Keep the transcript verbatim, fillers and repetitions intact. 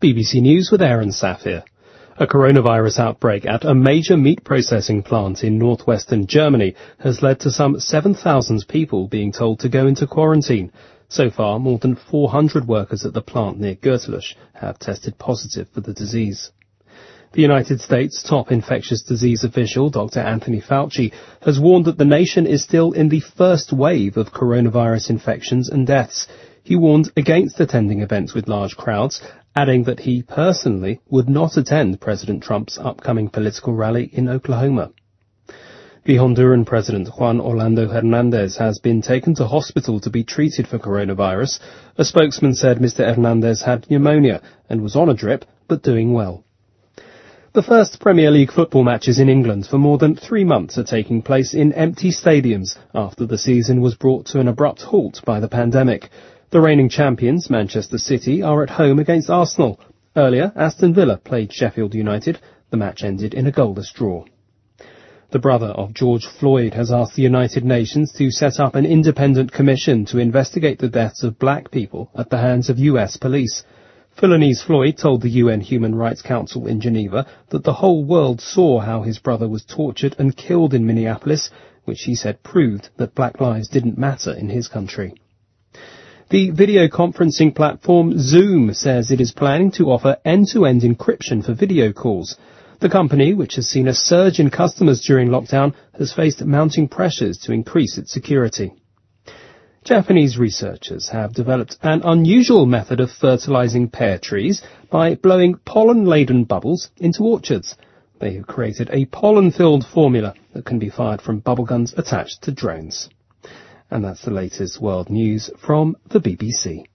B B C News with Aaron Safir. A coronavirus outbreak at a major meat processing plant in northwestern Germany has led to some seven thousand people being told to go into quarantine. So far, more than four hundred workers at the plant near Gürtelüch have tested positive for the disease. The United States top infectious disease official, Doctor Anthony Fauci, has warned that the nation is still in the first wave of coronavirus infections and deaths. He warned against attending events with large crowds, adding that he personally would not attend President Trump's upcoming political rally in Oklahoma. The Honduran President Juan Orlando Hernandez has been taken to hospital to be treated for coronavirus. A spokesman said Mister Hernandez had pneumonia and was on a drip, but doing well. The first Premier League football matches in England for more than three months are taking place in empty stadiums after the season was brought to an abrupt halt by the pandemic. The reigning champions, Manchester City, are at home against Arsenal. Earlier, Aston Villa played Sheffield United. The match ended in a goalless draw. The brother of George Floyd has asked the United Nations to set up an independent commission to investigate the deaths of black people at the hands of U S police. Philanese Floyd told the U N Human Rights Council in Geneva that the whole world saw how his brother was tortured and killed in Minneapolis, which he said proved that black lives didn't matter in his country. The video conferencing platform Zoom says it is planning to offer end-to-end encryption for video calls. The company, which has seen a surge in customers during lockdown, has faced mounting pressures to increase its security. Japanese researchers have developed an unusual method of fertilizing pear trees by blowing pollen-laden bubbles into orchards. They have created a pollen-filled formula that can be fired from bubble guns attached to drones. And that's the latest world news from the B B C.